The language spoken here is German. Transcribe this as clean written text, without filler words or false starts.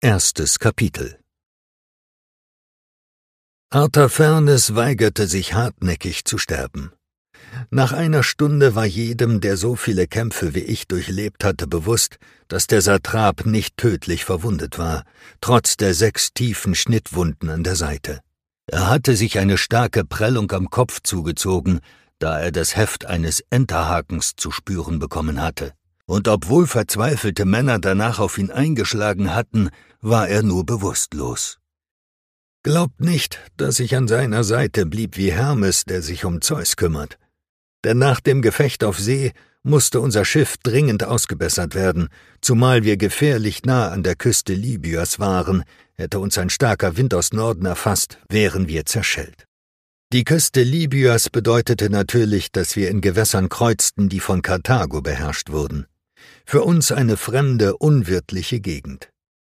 Erstes Kapitel. Artafernes weigerte sich hartnäckig zu sterben. Nach einer Stunde war jedem, der so viele Kämpfe wie ich durchlebt hatte, bewusst, dass der Satrap nicht tödlich verwundet war, trotz der 6 tiefen Schnittwunden an der Seite. Er hatte sich eine starke Prellung am Kopf zugezogen, da er das Heft eines Enterhakens zu spüren bekommen hatte. Und obwohl verzweifelte Männer danach auf ihn eingeschlagen hatten, war er nur bewusstlos. Glaubt nicht, dass ich an seiner Seite blieb wie Hermes, der sich um Zeus kümmert. Denn nach dem Gefecht auf See musste unser Schiff dringend ausgebessert werden, zumal wir gefährlich nah an der Küste Libyas waren, hätte uns ein starker Wind aus Norden erfasst, wären wir zerschellt. Die Küste Libyas bedeutete natürlich, dass wir in Gewässern kreuzten, die von Karthago beherrscht wurden. Für uns eine fremde, unwirtliche Gegend.